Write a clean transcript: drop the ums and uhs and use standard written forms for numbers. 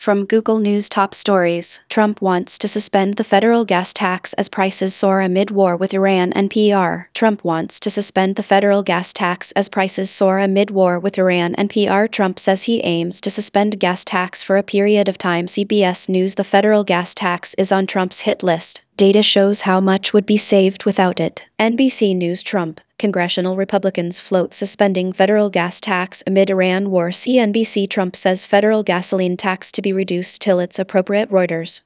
From Google News top stories, Trump wants to suspend the federal gas tax as prices soar amid war with Iran. NPR. Trump wants to suspend the federal gas tax as prices soar amid war with Iran. NPR. Trump says he aims to suspend gas tax for a period of time. CBS News. The federal gas tax is on Trump's hit list. Data shows how much would be saved without it. NBC News. Trump. Congressional Republicans float suspending federal gas tax amid Iran war. CNBC. Trump says federal gasoline tax to be reduced till it's appropriate. Reuters.